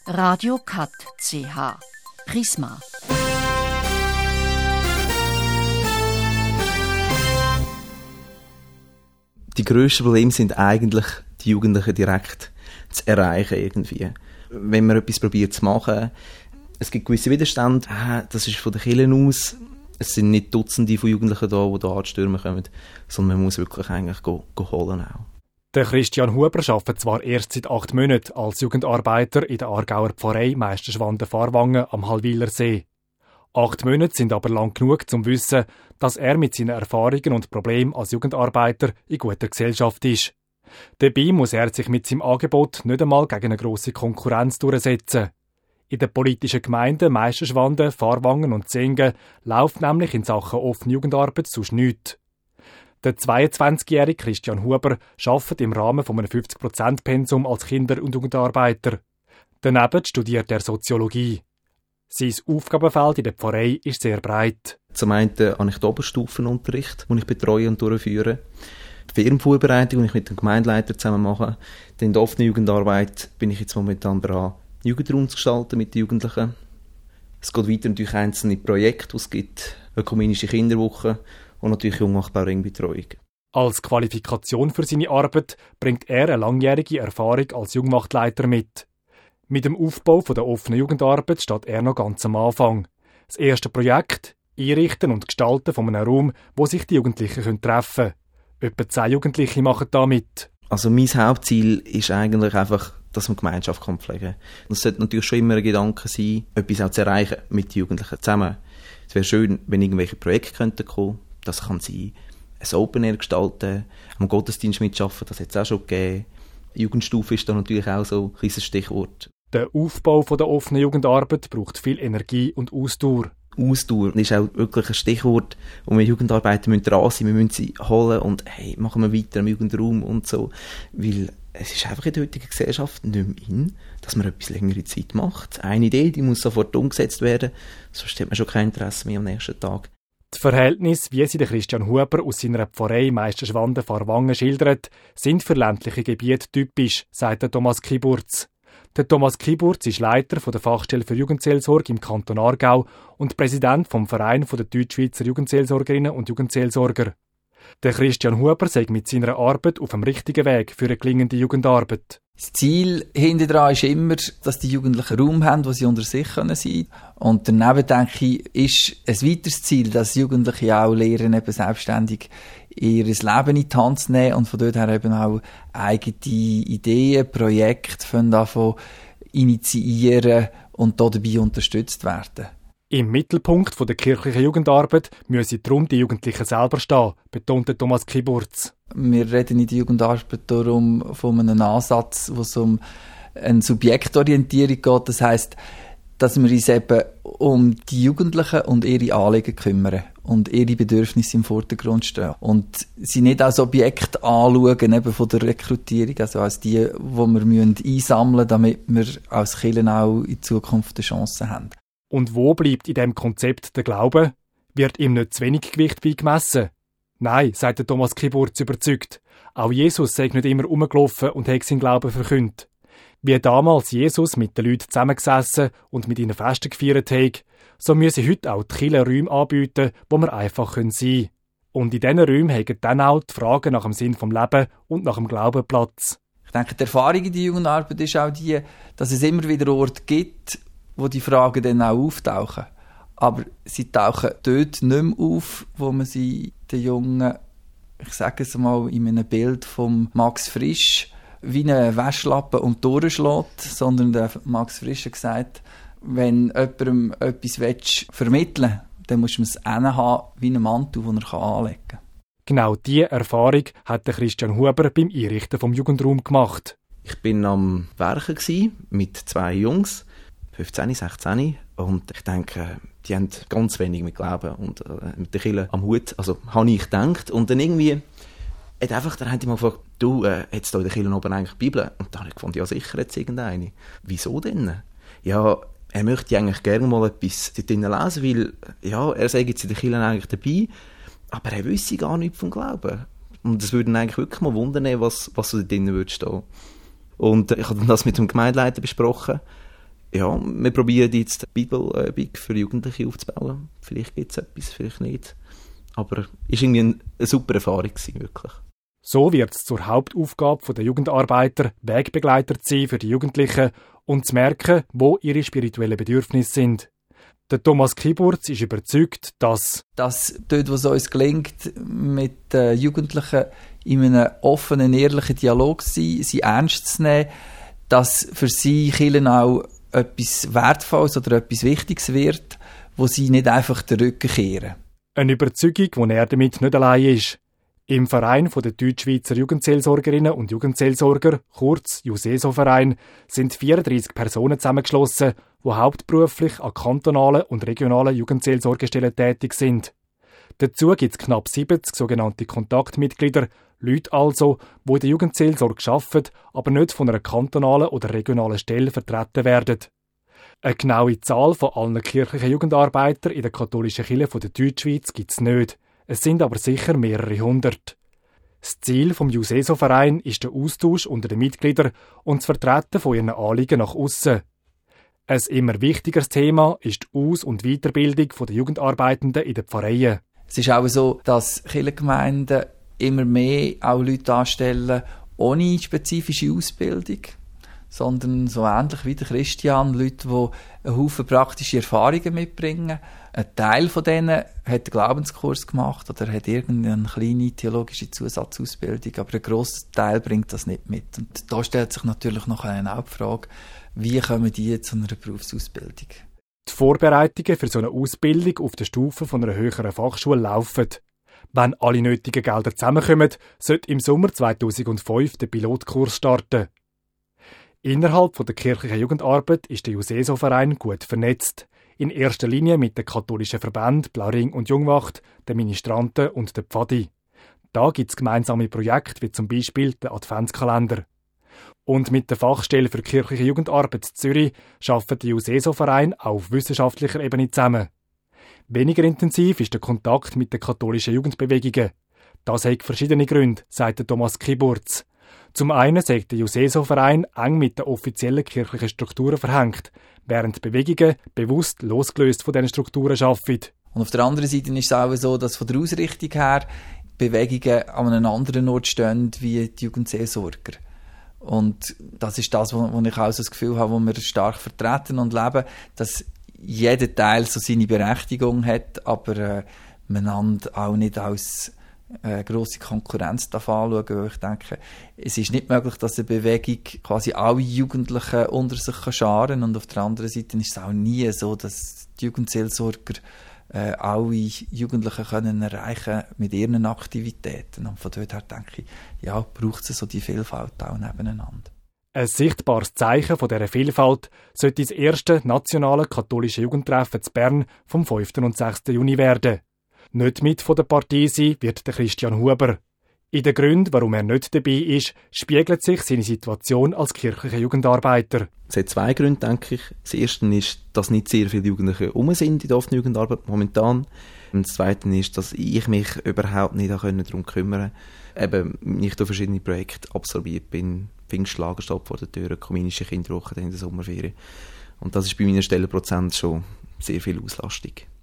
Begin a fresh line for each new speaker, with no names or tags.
Radio Cut CH. Prisma.
Die grössten Probleme sind eigentlich, die Jugendlichen direkt zu erreichen irgendwie. Wenn man etwas probiert zu machen, es gibt gewisse Widerstände, das ist von den Kirchen aus, es sind nicht Dutzende von Jugendlichen da, die da anstürmen kommen, sondern man muss wirklich eigentlich holen auch.
Der Christian Huber arbeitet zwar erst seit 8 Monaten als Jugendarbeiter in der Aargauer Pfarrei Meisterschwanden-Farwangen am Hallwiler See. 8 Monate sind aber lang genug, um zu wissen, dass er mit seinen Erfahrungen und Problemen als Jugendarbeiter in guter Gesellschaft ist. Dabei muss er sich mit seinem Angebot nicht einmal gegen eine grosse Konkurrenz durchsetzen. In den politischen Gemeinden Meisterschwanden, Farwangen und Zingen läuft nämlich in Sachen offene Jugendarbeit sonst nichts. Der 22-jährige Christian Huber arbeitet im Rahmen von einem 50%-Pensum als Kinder- und Jugendarbeiter. Daneben studiert er Soziologie. Sein Aufgabenfeld in der Pfarrei ist sehr breit.
Zum einen habe ich den Oberstufenunterricht, den ich betreue und durchführe. Die Firmenvorbereitung, die ich mit dem Gemeindeleiter zusammen mache. Dann in der offenen Jugendarbeit bin ich jetzt momentan dran, Jugendraum zu gestalten mit den Jugendlichen. Es geht weiter natürlich einzelne Projekte, die es gibt, ökumenische Kinderwochen und natürlich Jungmachtbauringbetreuung.
Als Qualifikation für seine Arbeit bringt er eine langjährige Erfahrung als Jungmachtleiter mit. Mit dem Aufbau der offenen Jugendarbeit steht er noch ganz am Anfang. Das erste Projekt: Einrichten und Gestalten von einem Raum, wo sich die Jugendlichen treffen können. Etwa 10 Jugendliche machen da mit.
Also mein Hauptziel ist eigentlich einfach, dass man Gemeinschaft pflegen kann. Das sollte natürlich schon immer ein Gedanke sein, etwas auch zu erreichen mit den Jugendlichen zusammen. Es wäre schön, wenn irgendwelche Projekte kommen könnten. Das kann sein, ein Open Air gestalten, am Gottesdienst mitarbeiten, das hat es auch schon gegeben. Jugendstufe ist da natürlich auch so ein kleines Stichwort.
Der Aufbau der offenen Jugendarbeit braucht viel Energie und Ausdauer.
Ausdauer ist auch wirklich ein Stichwort, wo wir Jugendarbeiter dran sind. Wir müssen sie holen und machen wir weiter im Jugendraum und so. Weil es ist einfach in der heutigen Gesellschaft nicht mehr in, dass man etwas längere Zeit macht. Eine Idee, die muss sofort umgesetzt werden, sonst hat man schon kein Interesse mehr am nächsten Tag.
Die Verhältnisse, wie sie der Christian Huber aus seiner Pfarrei Meisterschwanden-Farwangen schildert, sind für ländliche Gebiete typisch, sagt der Thomas Kiburz. Der Thomas Kiburz ist Leiter der Fachstelle für Jugendseelsorge im Kanton Aargau und Präsident vom Verein der Deutschschweizer Jugendseelsorgerinnen und Jugendseelsorger. Der Christian Huber sei mit seiner Arbeit auf dem richtigen Weg für eine gelingende Jugendarbeit.
Das Ziel hinterher ist immer, dass die Jugendlichen Raum haben, wo sie unter sich sein können. Und daneben, denke ich, ist ein weiteres Ziel, dass Jugendliche auch lernen, eben selbstständig ihr Leben in die Hand zu nehmen und von dort her eben auch eigene Ideen, Projekte davon initiieren und dabei unterstützt werden.
Im Mittelpunkt der kirchlichen Jugendarbeit müssen darum die Jugendlichen selber stehen, betonte Thomas Kiburz.
Wir reden in der Jugendarbeit darum von einem Ansatz, wo es um eine Subjektorientierung geht. Das heisst, dass wir uns eben um die Jugendlichen und ihre Anliegen kümmern und ihre Bedürfnisse im Vordergrund stehen. Und sie nicht als Objekt anschauen, eben von der Rekrutierung, also als die wir einsammeln müssen, damit wir als Kirche auch in Zukunft eine Chance haben.
Und wo bleibt in diesem Konzept der Glaube? Wird ihm nicht zu wenig Gewicht beigemessen? Nein, sagt der Thomas Kiburz überzeugt. Auch Jesus sei nicht immer rumgelaufen und hat seinen Glauben verkündet. Wie damals Jesus mit den Leuten zusammengesessen und mit ihnen Feste gefeiert hat, so müssen heute auch die Kirche Räume anbieten, wo wir einfach sein können. Und in diesen Räumen haben dann auch die Fragen nach dem Sinn vom Leben und nach dem Glauben Platz.
Ich denke, die Erfahrung in der Jugendarbeit ist auch die, dass es immer wieder Orte gibt, wo die Fragen dann auch auftauchen. Aber sie tauchen dort nicht mehr auf, wo man sie den Jungen, ich sage es mal in einem Bild von Max Frisch, wie einen Waschlappen um die Ohren schlägt, sondern der Max Frisch hat gesagt, wenn jemandem etwas vermitteln willst, dann muss man es haben wie einen Mantel, den er anlegen kann.
Genau diese Erfahrung hat der Christian Huber beim Einrichten vom Jugendraum gemacht.
Ich bin am Werken mit 2 Jungs, 15, 16, und ich denke, die haben ganz wenig mit Glauben und mit der Kirche am Hut, also habe ich gedacht. Und dann irgendwie, dann haben die mal gefragt, du, hättest du in der Kirche oben eigentlich Bibel? Und dann habe ich gefunden, ja sicher, jetzt irgendeine. Wieso denn? Ja, er möchte eigentlich gerne mal etwas dort drinnen lesen, weil, ja, er sagt jetzt in der Kirche eigentlich dabei, aber er wüsste gar nichts vom Glauben. Und es würde ihn eigentlich wirklich mal wundern, was so dort drinnen würde stehen. Und ich habe das mit dem Gemeindeleiter besprochen. ja, wir probieren jetzt die Bibelübung für Jugendliche aufzubauen. Vielleicht gibt es etwas, vielleicht nicht. Aber es war irgendwie eine super Erfahrung, wirklich.
So wird es zur Hauptaufgabe der Jugendarbeiter, Wegbegleiter zu sein für die Jugendlichen und zu merken, wo ihre spirituellen Bedürfnisse sind. Der Thomas Kiburz ist überzeugt, dass
dort, wo es uns gelingt, mit den Jugendlichen in einem offenen, ehrlichen Dialog zu sein, sie ernst zu nehmen, dass für sie Kirche auch etwas Wertvolles oder etwas Wichtiges wird, wo sie nicht einfach den Rücken kehren.
Eine Überzeugung, wo er damit nicht allein ist. Im Verein der Deutschschweizer Jugendseelsorgerinnen und Jugendseelsorger, kurz JUSESO-Verein, sind 34 Personen zusammengeschlossen, die hauptberuflich an kantonalen und regionalen Jugendseelsorgestellen tätig sind. Dazu gibt es knapp 70 sogenannte Kontaktmitglieder, Leute also, die in der Jugendseelsorge arbeiten, aber nicht von einer kantonalen oder regionalen Stelle vertreten werden. Eine genaue Zahl von allen kirchlichen Jugendarbeitern in der katholischen Kirche der Deutschschweiz gibt es nicht. Es sind aber sicher mehrere hundert. Das Ziel des JUSESO-Verein ist der Austausch unter den Mitgliedern und das Vertreten von ihren Anliegen nach aussen. Ein immer wichtigeres Thema ist die Aus- und Weiterbildung der Jugendarbeitenden in den Pfarreien.
Es ist auch so, dass Kirchengemeinden immer mehr auch Leute anstellen ohne spezifische Ausbildung, sondern so ähnlich wie der Christian, Leute, die einen Haufen praktische Erfahrungen mitbringen. Ein Teil von denen hat einen Glaubenskurs gemacht oder hat irgendeine kleine theologische Zusatzausbildung, aber ein grosser Teil bringt das nicht mit. Und da stellt sich natürlich noch eine Hauptfrage, wie kommen die zu einer Berufsausbildung?
Die Vorbereitungen für so eine Ausbildung auf der Stufe von einer höheren Fachschule laufen. Wenn alle nötigen Gelder zusammenkommen, sollte im Sommer 2005 der Pilotkurs starten. Innerhalb der kirchlichen Jugendarbeit ist der JUSESO-Verein gut vernetzt. In erster Linie mit den katholischen Verbänden Blauring und Jungwacht, den Ministranten und den Pfadi. Da gibt es gemeinsame Projekte wie zum Beispiel den Adventskalender. Und mit der Fachstelle für kirchliche Jugendarbeit Zürich arbeitet der JUSESO-Verein auch auf wissenschaftlicher Ebene zusammen. Weniger intensiv ist der Kontakt mit den katholischen Jugendbewegungen. Das hat verschiedene Gründe, sagt Thomas Kiburz. Zum einen sagt der JUSESO-Verein eng mit den offiziellen kirchlichen Strukturen verhängt, während Bewegungen bewusst losgelöst von diesen Strukturen arbeiten.
Und auf der anderen Seite ist es auch so, dass von der Ausrichtung her Bewegungen an einem anderen Ort stehen wie die Jugendseelsorger. Und das ist das, wo ich auch so das Gefühl habe, wo wir stark vertreten und leben, dass jeder Teil so seine Berechtigung hat, aber man auch nicht als grosse Konkurrenz anschauen, weil ich denke, es ist nicht möglich, dass eine Bewegung quasi alle Jugendlichen unter sich scharen kann. Und auf der anderen Seite ist es auch nie so, dass die Jugendseelsorger alle Jugendlichen können erreichen mit ihren Aktivitäten. Und von dort her denke ich, ja, braucht es so die Vielfalt auch nebeneinander.
Ein sichtbares Zeichen von dieser Vielfalt sollte das erste nationale katholische Jugendtreffen in Bern vom 5. und 6. Juni werden. Nicht mit von der Partie sein wird der Christian Huber. In den Gründen, warum er nicht dabei ist, spiegelt sich seine Situation als kirchlicher Jugendarbeiter.
Es hat zwei Gründe, denke ich. Das erste ist, dass nicht sehr viele Jugendliche sind in der offenen Jugendarbeit momentan. Und das zweite ist, dass ich mich überhaupt nicht darum kümmern konnte. Eben nicht durch verschiedene Projekte absorbiert bin. Pfingstlager steht vor der Tür, ökumenische Kinderwoche in der Sommerferien. Und das ist bei meinen Stellenprozent schon sehr viel Auslastung.